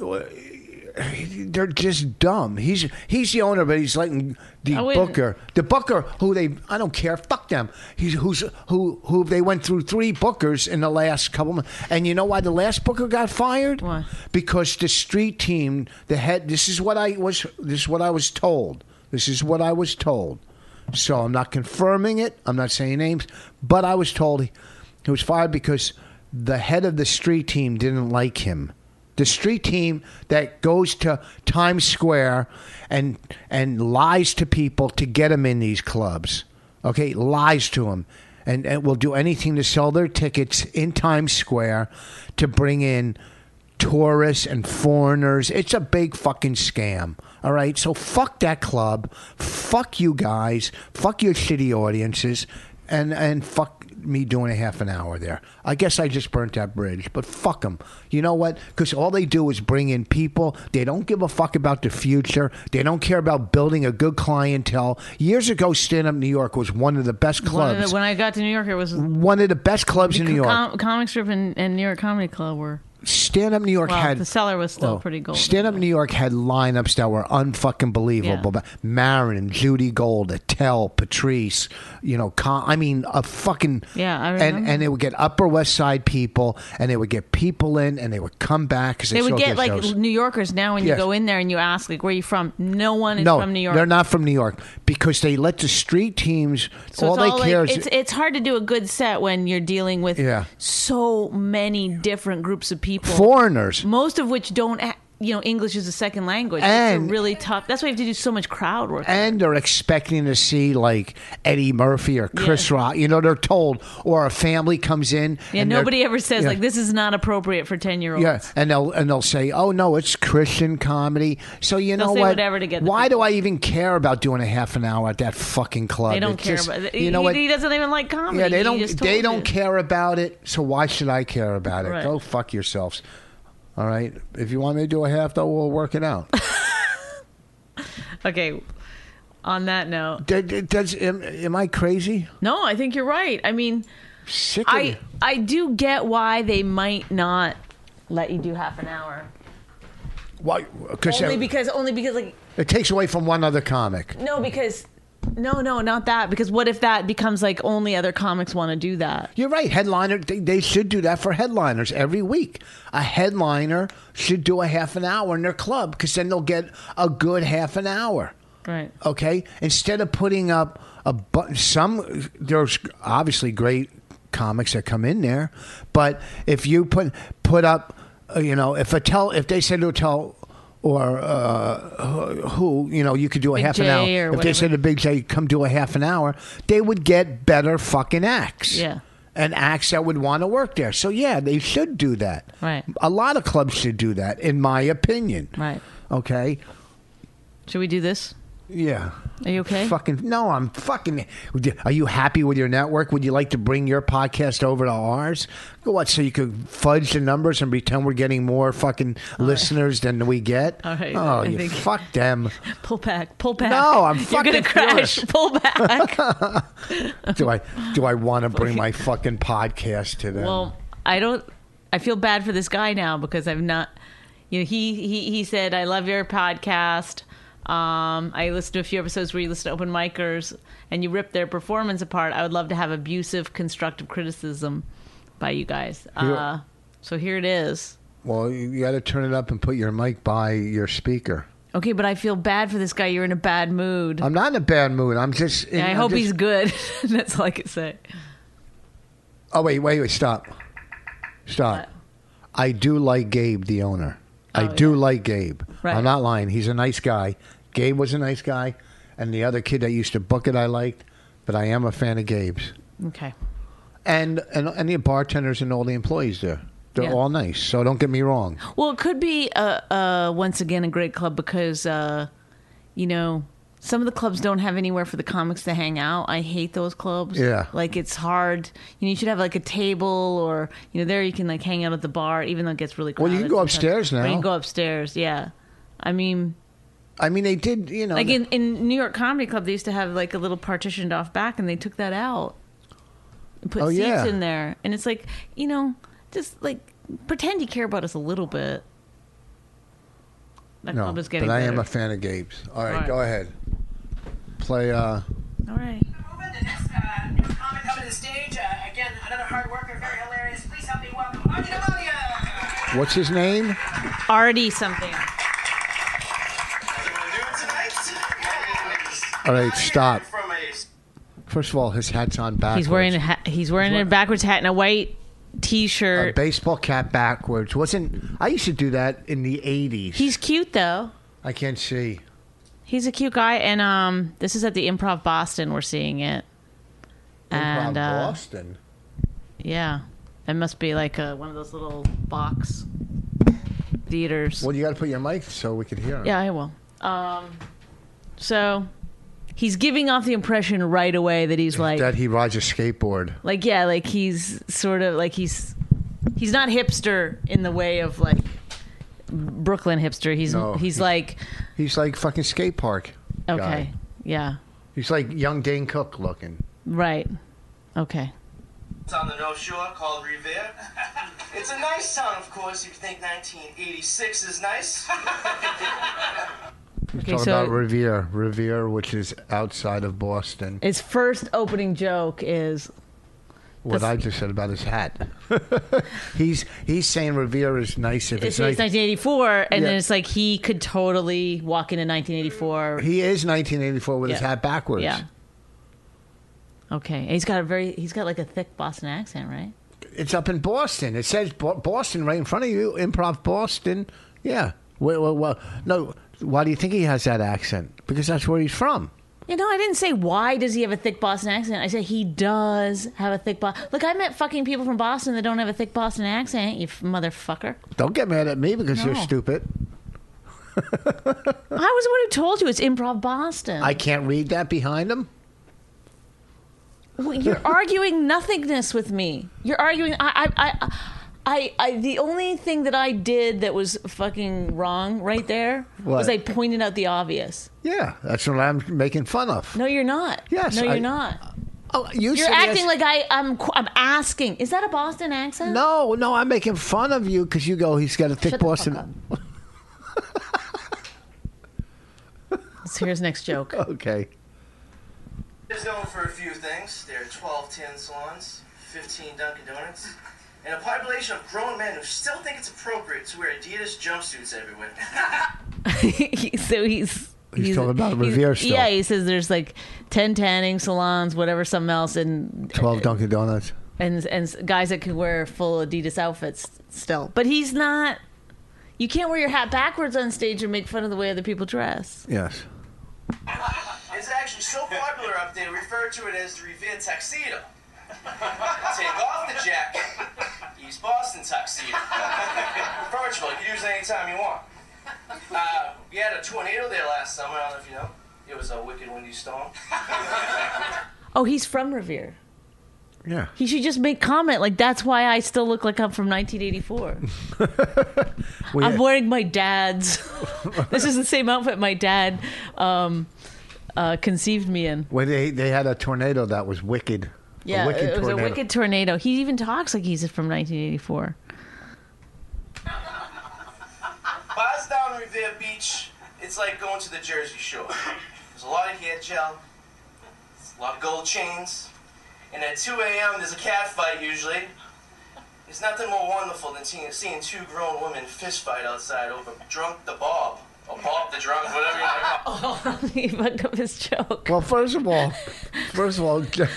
They're just dumb. He's he's the owner, but he's letting the
I wouldn't-
booker, the booker who they I don't care, fuck them. He's who's who who they went through three bookers in the last couple months, and you know why the last booker got fired?
Why?
Because the street team, the head. This is what I was. This is what I was told. This is what I was told. So I'm not confirming it. I'm not saying names, but I was told he, he was fired because the head of the street team didn't like him. The street team that goes to Times Square and and lies to people to get them in these clubs, okay, lies to them, and, and will do anything to sell their tickets in Times Square to bring in tourists and foreigners. It's a big fucking scam, all right? So fuck that club, fuck you guys, fuck your shitty audiences, and, and fuck me doing a half an hour there. I guess I just burnt that bridge, but fuck them. You know what? Because all they do is bring in people. They don't give a fuck about the future. They don't care about building a good clientele. Years ago, Stand Up New York was one of the best
One
clubs.
of the, when I got to New York, it was
One of the best clubs in New York.
Com- Comic Strip and, and New York Comedy Club were.
Stand Up New York
Well,
had
the cellar was still
oh,
pretty golden.
Stand Up New York had lineups that were unfucking believable.
Yeah.
Marin, Judy Gold, Attell, Patrice, you know, Con- I mean, a fucking
Yeah, I
and
remember.
and they would get Upper West Side people, and they would get people in, and they would come back because they,
They would
still
get like
shows.
New Yorkers now when you
Yes.
go in there and you ask like where are you from? No one is
no,
from New York.
they're not from New York because they let the street teams.
So
all
it's
they
all
care
like,
is
it's it's hard to do a good set when you're dealing with
Yeah.
so many different groups of people,
foreigners.
most of which don't, ha- you know, English is a second language.
And-
it's a really tough. That's why you have to do so much crowd work.
And they're expecting to see like Eddie Murphy or Chris Rock. You know, they're told, or a family comes in.
yeah,
and they're-
nobody ever says
yeah.
like this is not appropriate for ten year olds.
Yeah, and they'll and they'll say, "Oh no, it's Christian comedy." So you
They'll
know
say
what?
whatever to get the
Why do
people.
I even care about doing a half an hour at that fucking club?
They don't
It's
care
just-
about it.
You know
he,
what?
he doesn't even like comedy.
Yeah, they
He
don't.
just
They
told
don't
you.
care about it. So why should I care about it?
Right.
Go fuck yourselves. All right. If you want me to do a half, though, we'll work it out.
Okay. On that note,
Does, does am, am I crazy?
no, I think you're right. I mean,
Sick of
I
it.
I do get why they might not let you do half an hour.
Why? Because
Only because only because like
it takes away from one other comic.
no because no no not that because what if that becomes like only other comics want to do that?
You're right. Headliner, they, they should do that for headliners every week. A headliner should do a half an hour in their club because then they'll get a good half an hour.
Right.
Okay? Instead of putting up a bu- some, there's obviously great comics that come in there, but if you put put up, uh, you know, if a tell if they said to a tell. Or uh, who, you know, you could do a
Big
half an
J
hour.
or
If they
whatever.
said to Big J, come do a half an hour, they would get better fucking acts.
Yeah.
and acts that would want to work there. So yeah, they should do that.
Right.
A lot of clubs should do that, in my opinion.
Right.
Okay.
Should we do this?
Yeah.
Are you okay?
Fucking no, I'm fucking. Are you happy with your network? Would you like to bring your podcast over to ours? What? So you could fudge the numbers and pretend we're getting more fucking
All
listeners
right.
than we get?
All right.
Oh,
I
you
think...
fuck them.
Pull back. Pull back.
No, I'm
You're
fucking
gonna crash.
furious.
Pull back.
do I? Do I want to bring my fucking podcast to them?
Well, I don't. I feel bad for this guy now because I've not. You know, he he he said, "I love your podcast. Um, I listened to a few episodes where you listen to open micers and you rip their performance apart. I would love to have abusive, constructive criticism by you guys." Uh, so here it is.
Well, you got to turn it up and put your mic by your speaker.
Okay, but I feel bad for this guy. You're in a bad mood.
I'm not in a bad mood. I'm just.
And I
I'm
hope
just...
he's good. That's all I can say.
Oh wait, wait, wait! Stop, stop.
What?
I do like Gabe, the owner. I
Oh,
do
yeah.
like Gabe.
Right.
I'm not lying. He's a nice guy. Gabe was a nice guy, and the other kid that used to book it, I liked. But I am a fan of Gabe's.
Okay.
And and and the bartenders and all the employees there, they're
Yeah.
all nice. So don't get me wrong.
Well, it could be uh, uh, once again a great club because uh, you know some of the clubs don't have anywhere for the comics to hang out. I hate those clubs.
Yeah.
Like it's hard. You know, you should have like a table or you know there you can like hang out at the bar, even though it gets really
Well,
crowded.
you can go
sometimes.
upstairs
Or
now.
you can go upstairs. Yeah. I mean,
I mean, they did. You know,
like in, in New York Comedy Club, they used to have like a little partitioned off back, and they took that out and put
Oh,
seats
yeah.
in there. And it's like, you know, just like pretend you care about us a little bit. That
no,
club is getting
but I am
better.
a fan of Gabe's. All right,
All right.
go ahead. Play. uh
All right.
Moving the next uh, new comic coming to the stage. Uh, again, another hard worker, very hilarious. Please help me welcome Artie Amalia.
What's his name?
Artie something.
All right, stop. First of all, his hat's on backwards.
He's wearing a ha- he's wearing a backwards hat and a white
a
t-shirt.
baseball cap backwards. Wasn't I used to do that in the eighties?
He's cute though.
I can't see.
He's a cute guy, and um, this is at the Improv Boston. We're seeing it, and
Improv
uh,
Boston.
yeah, it must be like a, one of those little box theaters.
Well, you got to put your mic so we could hear him.
Yeah, I will. Um, so he's giving off the impression right away that he's like
that he rides a skateboard.
like yeah, like he's sort of like he's he's not hipster in the way of like Brooklyn hipster. He's
No,
he's,
he's-
like
He's like fucking skate park.
okay,
guy.
yeah,
He's like young Dane Cook looking.
right, okay.
It's on the North Shore called Revere. It's a nice town, of course. If you think nineteen eighty-six is nice.
He's
Okay,
talking
so-
about Revere, Revere, which is outside of Boston.
His first opening joke is
What
That's-
I just said about his hat. he's he's saying Revere is nice if
it's,
it's,
it's
nice.
nineteen eighty-four, and
Yeah.
then it's like he could totally walk into nineteen eighty-four.
He is nineteen eighty-four with his
Yeah.
hat backwards.
Yeah. Okay, and he's got a very he's got like a thick Boston accent, right?
It's up in Boston. It says Bo- Boston right in front of you. Improv Boston. Yeah. Well, well, well, no. Why do you think he has that accent? Because that's where he's from.
You know, I didn't say why does he have a thick Boston accent. I said he does have a thick Boston. Look, I met fucking people from Boston that don't have a thick Boston accent. You f- motherfucker.
Don't get mad at me because you're
No.
stupid.
I was the one who told you it's Improv Boston.
I can't read that behind him.
Well, you're arguing nothingness with me. You're arguing. I, I, I, I, I. The only thing that I did that was fucking wrong right there was
What?
I pointed out the obvious.
Yeah, that's what I'm making fun of.
No, you're not.
Yes,
No, you're
I-
not.
Oh, you
You're
said
acting
yes.
like I. I'm. qu- I'm asking. Is that a Boston accent?
No, no, I'm making fun of you because you go. He's got a thick
Shut the
Boston.
fuck Let's hear his next joke.
Okay.
It's known for a few things. There are twelve tin salons, fifteen Dunkin' Donuts, and a population of grown men who still think it's appropriate to wear Adidas jumpsuits everywhere.
So he's.
He's talking about Revere still.
Yeah, he says there's like ten tanning salons, whatever, something else, and
twelve Dunkin' Donuts.
and and guys that can wear full Adidas outfits still. But he's not. You can't wear your hat backwards on stage and make fun of the way other people dress.
Yes.
It's actually so popular up there, we refer to it as the Revere tuxedo. Take off the jacket. Use Boston tuxedo. Virtual, you can use it anytime you want. Uh, we had a tornado there last summer. I don't know if you know. It was a wicked windy storm.
Oh, he's from Revere.
Yeah.
He should just make comment like that's why I still look like I'm from nineteen eighty-four.
Well,
I'm
yeah.
wearing my dad's. This is the same outfit my dad um, uh, conceived me in.
Well, they they had a tornado that was wicked.
Yeah,
a wicked
it was
tornado.
a wicked tornado. He even talks like he's from nineteen eighty-four.
Bars down Revere Beach, it's like going to the Jersey Shore. There's a lot of hair gel, a lot of gold chains, and at two a.m. there's a cat fight usually. There's nothing more wonderful than seeing, seeing two grown women fist fight outside over Drunk the Bob, or Bob the Drunk, whatever you want to call it.
Oh, he fucked up his joke.
Well, first of all, first of all,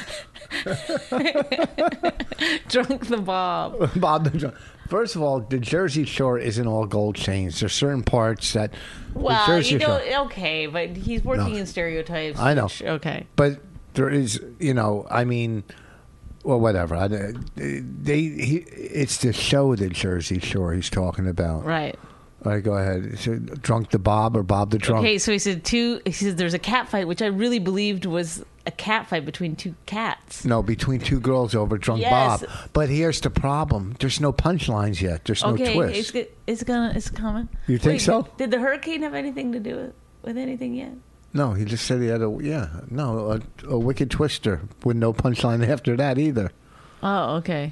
Drunk the Bob.
Bob the Drunk. First of all, the Jersey Shore isn't all gold chains. There's certain parts that.
Well,
the Jersey
you know,
Shore,
okay, but he's working
No.
in stereotypes.
I know.
which- okay.
but there is, you know, I mean, well, whatever. I, they, he, it's the show, the Jersey Shore, he's talking about.
Right.
All right, go ahead. So, Drunk the Bob or Bob the Drunk?
Okay, so he said two. He said there's a cat fight, which I really believed was a cat fight between two cats.
No, between two girls over Drunk
Yes.
Bob. But here's the problem: there's no punchlines yet. There's no
Okay,
twist.
it's go- it's gonna it's coming.
You think
Wait,
so?
Did the hurricane have anything to do with with anything yet?
No, he just said he had a yeah. No, a, a wicked twister with no punchline after that either.
Oh, okay.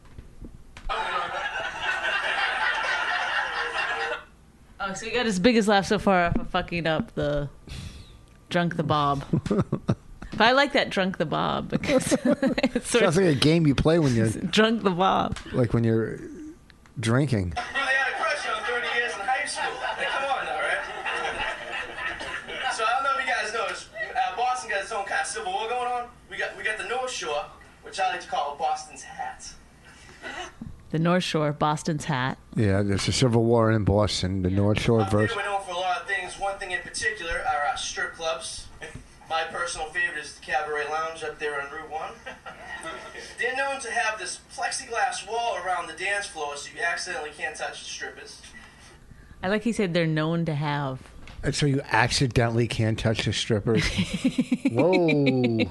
Oh, so he got his biggest laugh so far for fucking up the Drunk the Bob. But I like that Drunk the Bob because it's sort
Sounds
of
like a game you play when you're
Drunk the Bob.
like when you're drinking.
I had a crush on thirty years in high school. Like, come on now, right? So I don't know if you guys noticed, uh, Boston got its own kind of civil war going on. We got we got the North Shore, which I like to call Boston's hat.
The North Shore, Boston's hat.
Yeah, there's a civil war in Boston. The North Shore
Up here
versus.
we're known for a lot of things. One thing in particular are our strip clubs. My personal favorite is the Cabaret Lounge up there on Route one. They're known to have this plexiglass wall around the dance floor so you accidentally can't touch the strippers.
I like he said they're known to have.
And so you accidentally can't touch the strippers. Whoa.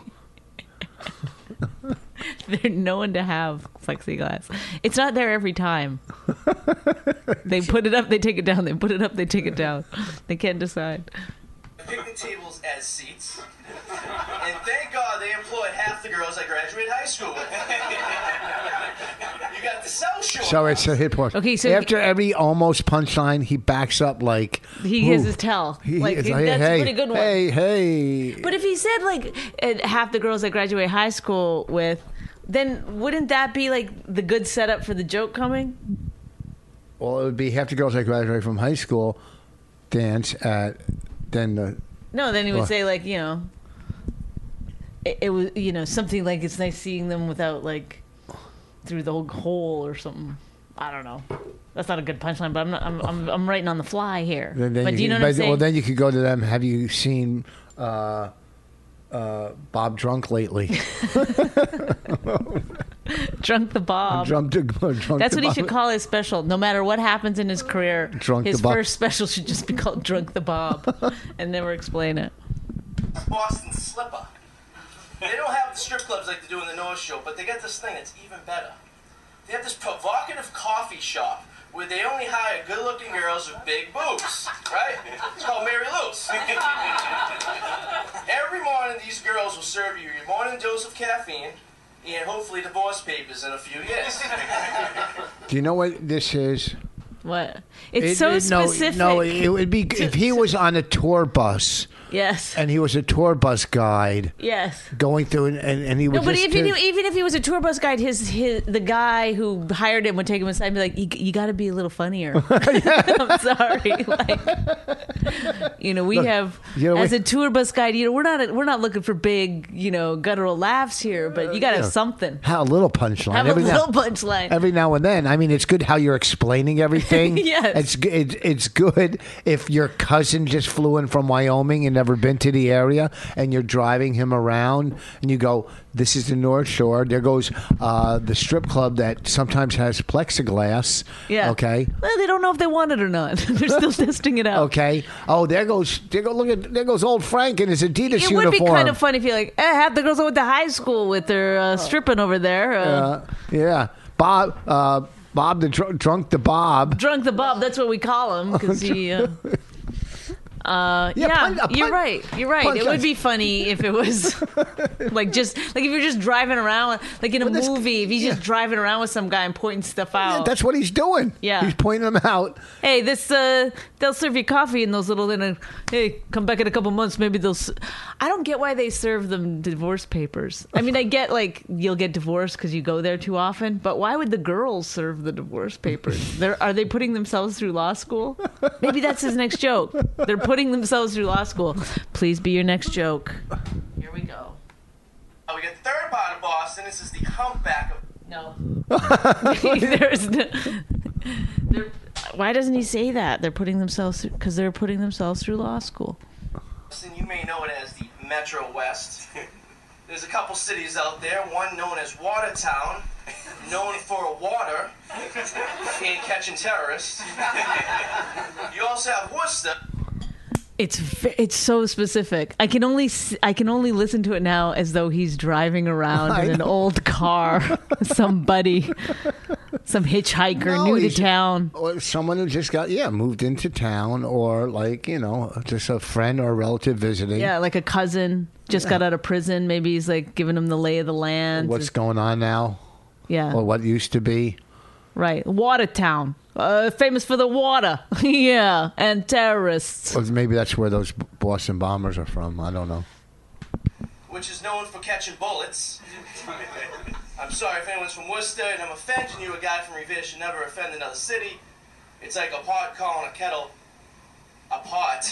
They're known to have plexiglass. It's not there every time. They put it up, they take it down. They put it up, they take it down. They can't decide.
Picnic tables as seats. And thank God they employed half the girls I graduated high school with. You got the South Shore.
So it's a hit point.
Okay, so
after every almost punchline, he backs up like
He
ooh.
gives his tell.
He,
Like,
it's
that's
hey,
a
hey,
pretty good one.
Hey, hey.
But if he said like uh, half the girls I graduate high school with, then wouldn't that be like the good setup for the joke coming?
Well, it would be half the girls I graduated from high school dance at then the.
No, then he would
What?
say like, you know, it, it was, you know, something like it's nice seeing them without like through the hole or something. I don't know. That's not a good punchline, but I'm not, I'm I'm, I'm writing on the fly here.
Then, then
but do you know
could-
what I'm
but-
saying?
Well, then you could go to them. Have you seen uh, uh, Bob Drunk lately?
Drunk the Bob.
Drunk to, drunk
That's
to
what he
Bob.
should call his special. No matter what happens in his career,
Drunk
his
the Bob.
first special should just be called Drunk the Bob and never explain it.
Boston Slipper. They don't have the strip clubs like they do in the North Shore, but they got this thing that's even better. They have this provocative coffee shop where they only hire good-looking girls with big boobs, right? It's called Mary Lou's. Every morning, these girls will serve you your morning dose of caffeine and hopefully divorce papers in a few years.
Do you know what this is?
What? It's
It-
so
it- no,
specific.
No, it would be if he was on a tour bus
Yes.
and he was a tour bus guide
Yes.
going through and, and, and he would
No, but
just
if he
do-
knew, even if he was a tour bus guide, his, his the guy who hired him would take him aside and be like, "You, you got to be a little funnier." I'm sorry, like, you know, we
Look,
have
you know,
as
we-
a tour bus guide, you know, we're not we're not looking for big, you know, guttural laughs here, but you got to
Yeah.
have something.
Have a little punchline.
Have a
every
little
now,
punchline.
every now and then. I mean, it's good how you're explaining everything. thing.
Yes.
It's g- it, it's good if your cousin just flew in from Wyoming and never been to the area, and you're driving him around, and you go, "This is the North Shore." There goes uh, the strip club that sometimes has plexiglass.
Yeah.
Okay.
Well, they don't know if they want it or not. They're still testing it out.
Okay. Oh, there goes there go look at there goes old Frank in his Adidas
It
uniform.
would be kind of funny if you're like, eh, half the girls I went to high school with are uh, stripping over there. Uh,
Uh, yeah, Bob. Uh, Bob the dr- drunk the Bob.
Drunk the Bob, that's what we call him because he. Uh, uh,
Yeah,
yeah,
pun- a
you're
pun-
right. You're right.
punch
It would
us.
be funny if it was like just like if you're just driving around, like in a
Well, that's-
movie. If he's
yeah.
just driving around with some guy and pointing stuff out.
Yeah, that's what he's doing.
Yeah.
He's pointing them out.
Hey, this uh, they'll serve you coffee in those little. Then, hey, come back in a couple months. Maybe they'll. S- I don't get why they serve them divorce papers. I mean, I get like you'll get divorced because you go there too often, but why would the girls serve the divorce papers? They're, are they putting themselves through law school? Maybe that's his next joke. They're putting themselves through law school. Please be your next joke. Here we go.
Oh, we got the third part of Boston. This is the humpback of.
No. There's no, they're- why doesn't he say that? They're putting themselves through because they're putting themselves through law school.
Boston, you may know it as the Metro West. There's a couple cities out there, one known as Watertown, known for water and catching terrorists. You also have Worcester.
It's ve- it's so specific. I can only s- I can only listen to it now as though he's driving around
I
in an
know.
old car, somebody, some hitchhiker
No,
new to
he's-
town.
Or someone who just got yeah moved into town, or like you know just a friend or a relative visiting.
Yeah, like a cousin just got out of prison. Maybe he's like giving him the lay of the land.
What's going on now,
yeah,
or what used to be.
right. Watertown, uh, famous for the water. Yeah, and terrorists.
Or maybe that's where those Boston bombers are from. I don't know.
Which is known for catching bullets. I'm sorry if anyone's from Worcester and I'm offending you. A guy from Revere should never offend another city. It's like a pot calling a kettle a pot.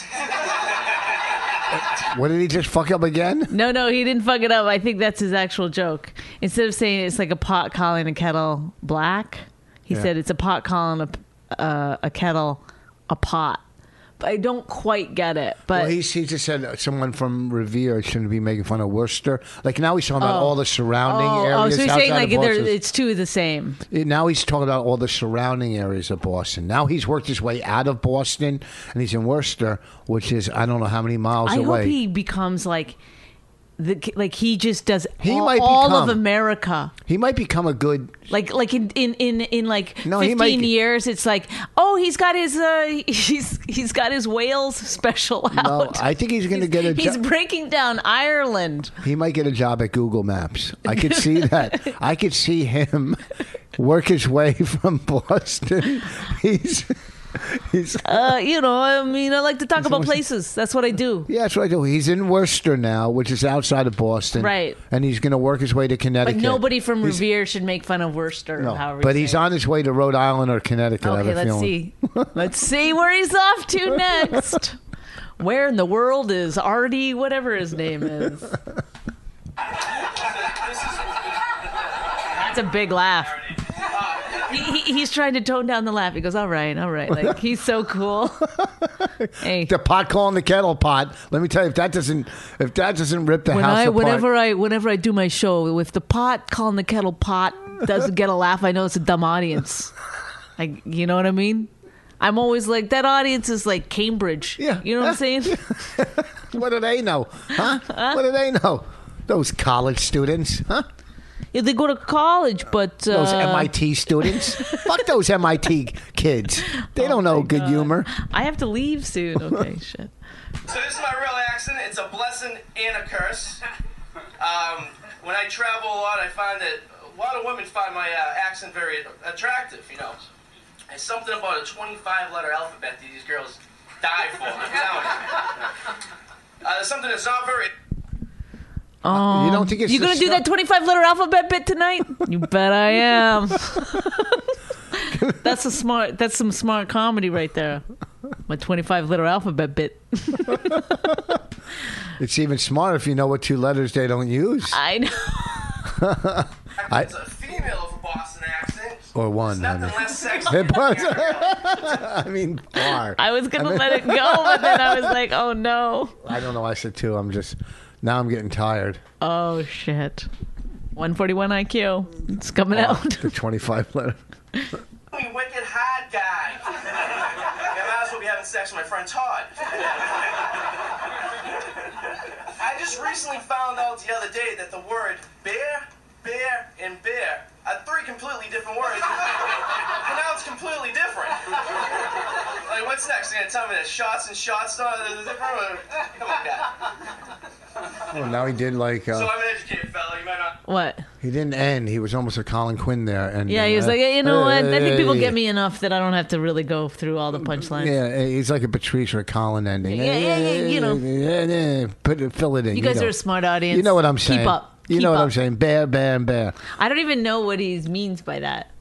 What did he just fuck up again?
No, no, he didn't fuck it up. I think that's his actual joke. Instead of saying it's like a pot calling a kettle black, he
Yeah.
said it's a pot calling a uh, a kettle a pot. But I don't quite get it. But
Well, he, he just said someone from Revere shouldn't be making fun of Worcester. Like now he's talking about
Oh.
all the surrounding
oh,
areas.
oh, so he's saying
outside
like
of
they're-
Boston.
it's two of the same.
Now he's talking about all the surrounding areas of Boston. Now he's worked his way out of Boston, and he's in Worcester, which is I don't know how many miles
I
away.
hope he becomes like the like he just does
He
all,
might
all
become-
of America.
He might become a good.
Like like in in in, in like
No, he
fifteen
might-
years, it's like oh he's got his uh he's he's got his Wales special out.
No, I think he's going to get a
He's
job.
breaking down Ireland.
He might get a job at Google Maps. I could see that. I could see him work his way from Boston. He's he's.
Uh, you know, I mean, I like to talk about
almost-
places. That's what I do.
Yeah, that's what I do. He's in Worcester now, which is outside of Boston.
Right.
And he's going to work his way to
But
Connecticut.
nobody from
He's-
Revere should make fun of Worcester.
No,
however you
but
say
he's
it.
on his way to Rhode Island or Connecticut. I have
Okay,
a
let's
feeling.
see. Let's see where he's off to next. Where in the world is Artie, whatever his name is? That's a big laugh. He, he, he's trying to tone down the laugh. He goes, all right, all right. Like, he's so cool. Hey.
The pot calling the kettle pot. Let me tell you, if that doesn't, if that doesn't rip the
When
house
I,
apart.
whenever I, whenever I do my show, if the pot calling the kettle pot doesn't get a laugh, I know it's a dumb audience. Like, you know what I mean? I'm always like, that audience is like Cambridge.
Yeah.
You know what I'm saying?
What do they know? Huh? What do they know? Those college students, huh?
Yeah, they go to college, but uh,
Those M I T students. Fuck those M I T kids. They don't know good humor.
I have to leave soon. Okay, shit.
So this is my real accent. It's a blessing and a curse. Um, when I travel a lot, I find that a lot of women find my uh, accent very attractive, you know. There's something about a twenty-five letter alphabet that these girls die for. I'm telling you. Uh, there's something that's not very...
Um,
You don't think it's
you gonna
the
do
stuff-
that twenty-five letter alphabet bit tonight? You bet I am. That's a smart. That's some smart comedy right there. My twenty-five letter alphabet bit.
It's even smarter if you know what two letters they don't use.
I know.
I-
It's a female of a Boston accent.
Or one. I
Nothing
mean.
less sexy.
It was. I mean, far.
I was gonna let it go, but then I was like, oh no.
I don't know. I said two. I'm just now. I'm getting tired.
Oh shit. one forty-one I Q. It's coming
Oh,
out.
the twenty-five letter.
You wicked hot guy. I might as well be having sex with my friend Todd. I just recently found out the other day that the word bear, bear, and bear are three completely different words. But now it's completely different. Like, what's next? You're gonna tell me that shots and shots are different? Come on, guy.
Oh, now he did like. Uh,
So I'm an educated fella. You might not.
What?
he didn't end. He was almost a Colin Quinn there, and
Yeah, he was
uh,
like, you know what? I think people
hey.
get me enough that I don't have to really go through all the punchlines.
Yeah, he's like a Patrice or a Colin ending.
Yeah, yeah, yeah, you know.
Yeah, yeah, put it, fill it in.
You guys
know.
are a smart audience.
You know what I'm saying.
Keep up.
You
Keep
know what
up.
I'm saying. Bear, bear, and bear.
I don't even know what he means by that.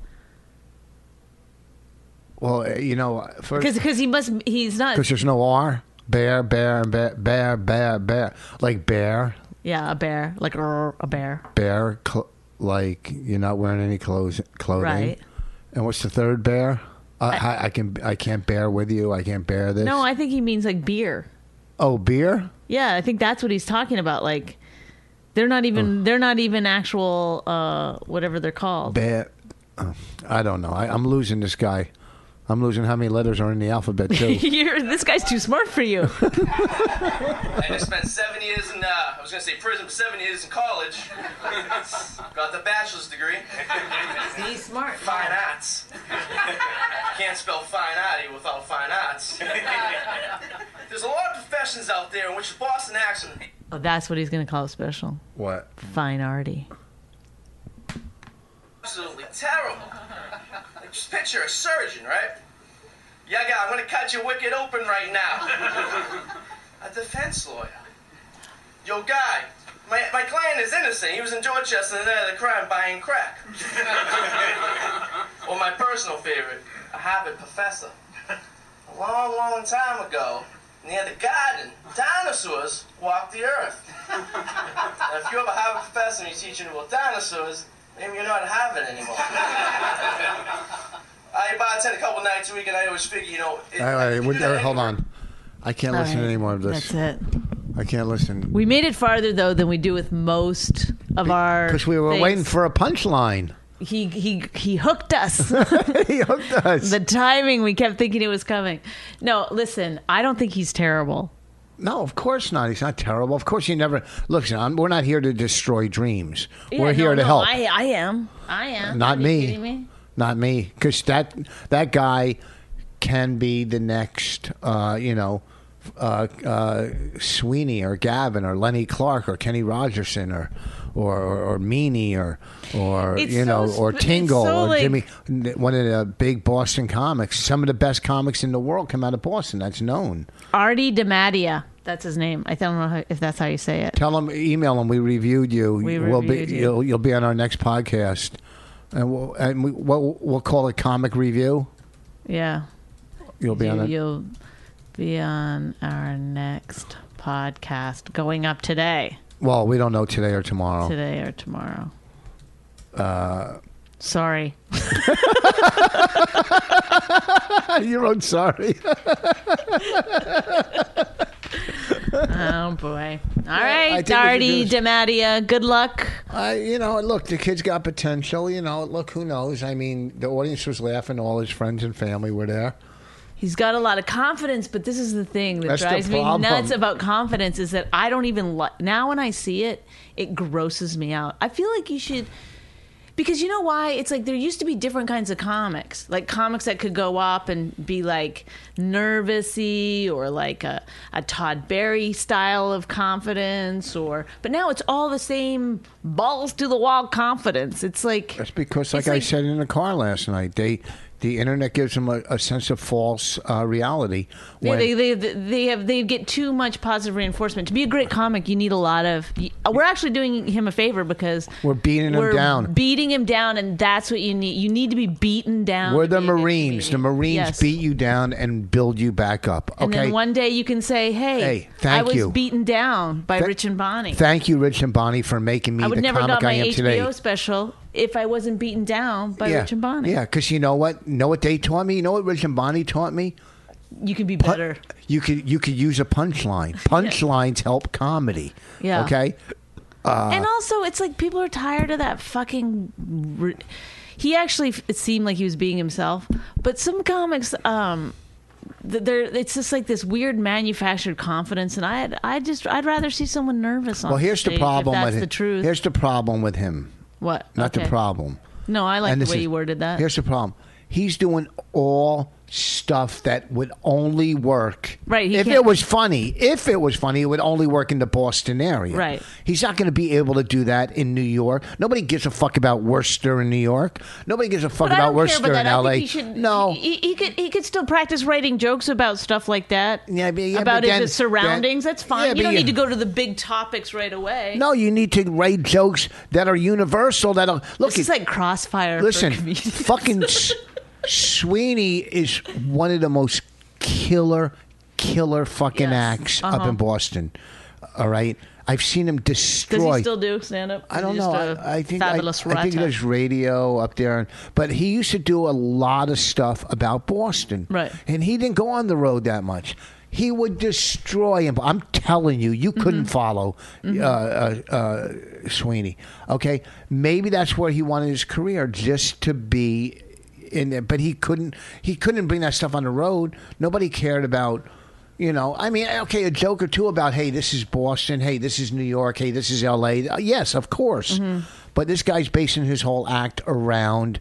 Well, uh, you know,
Because because he must he's not.
because there's no R. Bear, bear, and bear, bear, bear, bear. Like bear,
Yeah, a bear, like a bear.
bear. Cl- like you're not wearing any clothes, clothing.
Right.
And what's the third bear? Uh, I, I can I can't bear with you. I can't bear this.
No, I think he means like beer.
Oh, beer.
Yeah, I think that's what he's talking about. Like, they're not even they're not even actual uh, whatever they're called.
Bear. Uh, I don't know. I, I'm losing this guy. I'm losing how many letters are in the alphabet too.
You're, this guy's too smart for you.
I just spent seven years in, uh, I was going to say prison, but seven years in college. Got the bachelor's degree.
He's smart.
Fine arts. Can't spell fine arty without fine arts. There's a lot of professions out there in which the Boston accent
Oh, that's what he's going to call it special.
What?
Fine arty.
absolutely terrible. Like, just picture a surgeon, right? Yeah, guy, I'm gonna cut your wicked open right now. A defense lawyer. Yo, guy, my, my client is innocent. He was in Dorchester the night of the crime buying crack. Or my personal favorite, a Harvard professor. A long, long time ago, near the garden, dinosaurs walked the earth. Now, if you have a Harvard professor and you're teaching about dinosaurs, maybe you're not at Harvard anymore. I bartend a couple nights a week, and I always figure, you know... It,
All right, all right, all right, hold on. I can't
All
listen
right,
anymore of this.
That's it.
I can't listen.
We made it farther though than we do with most of our.
Because we were
things.
waiting for a punchline.
He he he hooked us.
He hooked us.
The timing, we kept thinking it was coming. No, listen, I don't think he's terrible.
No, of course not. He's not terrible. Of course, you never. Look, I'm, we're not here to destroy dreams.
Yeah,
we're here
no,
to
no,
help.
I I am. I am.
Not
Are you
me.
kidding me?
Not me. Because that that guy can be the next, uh, you know, uh, uh, Sweeney or Gavin or Lenny Clark or Kenny Rogerson or or or, or Meanie or or
It's
you know
so
or
sp-
Tingle
it's so,
or
like-
Jimmy, one of the big Boston comics. Some of the best comics in the world come out of Boston. That's known.
Artie DeMattia. That's his name. I don't know how, if that's how you say it.
Tell them, email them. We reviewed you.
We
we'll
reviewed
be,
you.
You'll, you'll be on our next podcast, and we'll and we, we'll, we'll call it comic review.
Yeah.
You'll be
you,
on it.
You'll be on our next podcast going up today.
Well, we don't know today or tomorrow.
Today or tomorrow.
Uh,
Sorry.
you wrote sorry.
Oh boy! All
I
right,
think we should
Artie
do this.
DeMattia. Good luck.
I, you know, look, the kid's got potential. You know, look, who knows? I mean, the audience was laughing. All his friends and family were there.
He's got a lot of confidence, but this is the thing that
That's the
drives me
problem.
nuts about confidence is that I don't even like. Now when I see it, it grosses me out. I feel like you should. Because you know why? It's like there used to be different kinds of comics. Like comics that could go up and be like nervous-y or like a, a Todd Barry style of confidence. or But now it's all the same balls-to-the-wall confidence. It's like...
That's because, like,
it's
I
like-
said in the car last night, they, the internet gives them a, a sense of false uh, reality.
Yeah,
when-
they, they they have they get too much positive reinforcement. To be a great comic, you need a lot of. We're actually doing him a favor because
We're beating him
we're
down.
beating him down, and that's what you need. You need to be beaten down.
We're
to
the
be a good
Marines. The
comedian.
Marines
Yes.
beat you down and build you back up. Okay.
And then one day you can say, "Hey,
Hey, thank
I was
you.
beaten down by
Th-
Rich and Bonnie.
Thank you, Rich and Bonnie, for making me
I would
the
never
comic
got my
I am
H B
today.
O special if I wasn't beaten down by
yeah.
Rich and Bonnie.
Yeah, because you know what? You know what they taught me? You know what Rich and Bonnie taught me?
You can be better.
Pun- you could you could use a punchline. Punchlines help comedy.
Yeah.
Okay. Uh,
and also, it's like people are tired of that fucking. Re- he actually, it seemed like he was being himself, but some comics, um, they're it's just like this weird manufactured confidence, and I, I just, I'd rather see someone nervous on.
well, here's
stage
the problem
if that's
with
the
him.
truth.
Here's the problem with him.
What?
Not
Okay.
the problem.
No, I like
And
the
this
way
is-
you worded that.
Here's the problem. He's doing all stuff that would only work.
Right, he
If
can't-
it was funny, if it was funny, it would only work in the Boston area.
Right.
He's not going to be able to do that in New York. Nobody gives a fuck about Worcester in New York. Nobody gives a fuck
But I
about
don't care
Worcester
about that.
in
I
L A.
think he should,
no.
he, he could he could still practice writing jokes about stuff like that.
Yeah, but- yeah,
about
but then-
his surroundings.
then-
That's fine.
yeah,
you
but
don't
you-
need to go to the big topics right away.
No, you need to write jokes that are universal. That are look.
This is
it-
like Crossfire.
Listen,
for comedians.
fucking S- Sweeney is one of the most killer, killer fucking
Yes.
acts
Uh-huh.
up in Boston. All right, I've seen him destroy.
Does he still do stand up?
I don't know. I, I think I,
fabulous
I think
writer.
there's radio up there, but he used to do a lot of stuff about Boston.
Right.
And he didn't go on the road that much. He would destroy him. I'm telling you, you couldn't
Mm-hmm.
follow uh, uh, uh, Sweeney. Okay, maybe that's where he wanted his career, just to be in there. But he couldn't. He couldn't bring that stuff on the road. Nobody cared about. You know, I mean, okay, a joke or two about, hey, this is Boston, hey, this is New York, hey, this is L A. Uh, yes, of course.
Mm-hmm.
But this guy's basing his whole act around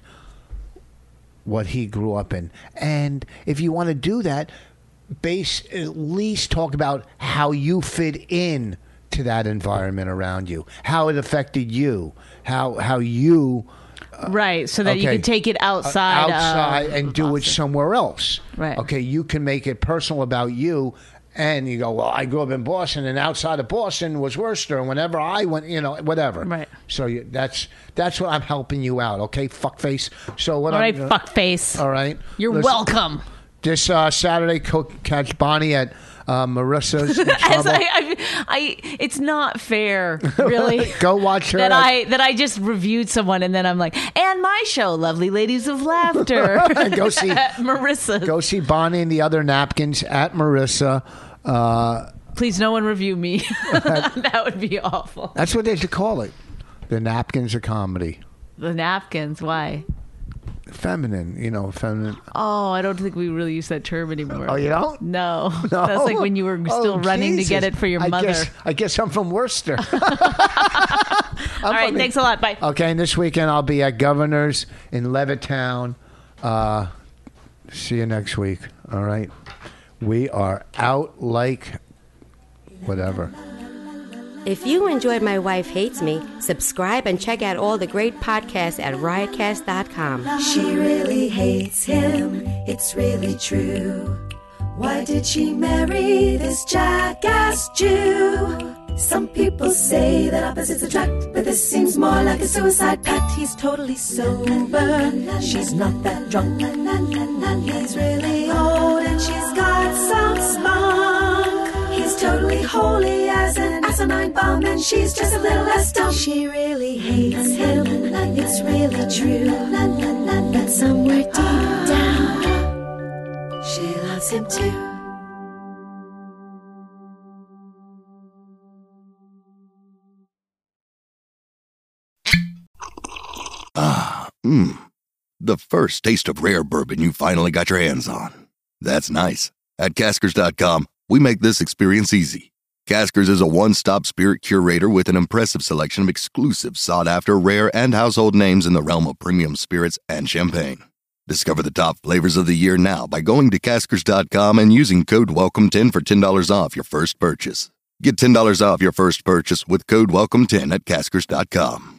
what he grew up in. And if you want to do that, base at least talk about how you fit in to that environment around you, how it affected you, how how you
right, so that you
okay,
can take it outside,
uh, outside
of
and do it
Boston.
somewhere else.
Right.
Okay, you can make it personal about you, and you go, well, I grew up in Boston, and outside of Boston was Worcester, and whenever I went, you know, whatever.
Right.
So you, that's that's what I'm helping you out. Okay, fuckface. So what?
All
I'm,
right, fuckface.
All right.
You're
Listen,
welcome.
This uh, Saturday, co- catch Bonnie at uh, Marissa's in
As
Trouble.
I, I, I, it's not fair, really.
Go watch her.
that
at-
I that I just reviewed someone and then I'm like, and my show, Lovely Ladies of Laughter.
Go see-
at Marissa's.
Go see Bonnie and the other napkins at Marissa. Uh,
Please, no one review me. That would be awful.
that's what they should call it. The napkins of comedy.
The napkins. Why?
Feminine, you know, feminine.
Oh, I don't think we really use that term anymore.
Oh, you don't?
No.
No?
That's like when you were still
Oh,
running to get
Jesus.
it for your
I
mother.
Guess, I guess I'm from Worcester.
All right, thanks a lot. Bye.
Okay, and this weekend I'll be at Governor's in Levittown. Uh, see you next week. All right. We are out like whatever.
If you enjoyed My Wife Hates Me, subscribe and check out all the great podcasts at riotcast dot com.
She really hates him, it's really true. Why did she marry this jackass Jew? Some people say that opposites attract, but this seems more like a suicide pact. He's totally sober, she's not that drunk. He's really old and she's got some spunk. He's totally holy as an asinine bomb, and she's just a little less dumb. She really hates him, it's really true. But somewhere deep down, she loves him too.
Ah, mmm. The first taste of rare bourbon you finally got your hands on. That's nice. At Caskers dot com, we make this experience easy. Caskers is a one-stop spirit curator with an impressive selection of exclusive, sought-after, rare, and household names in the realm of premium spirits and champagne. Discover the top flavors of the year now by going to Caskers dot com and using code welcome ten for ten dollars off your first purchase. Get ten dollars off your first purchase with code welcome ten at Caskers dot com.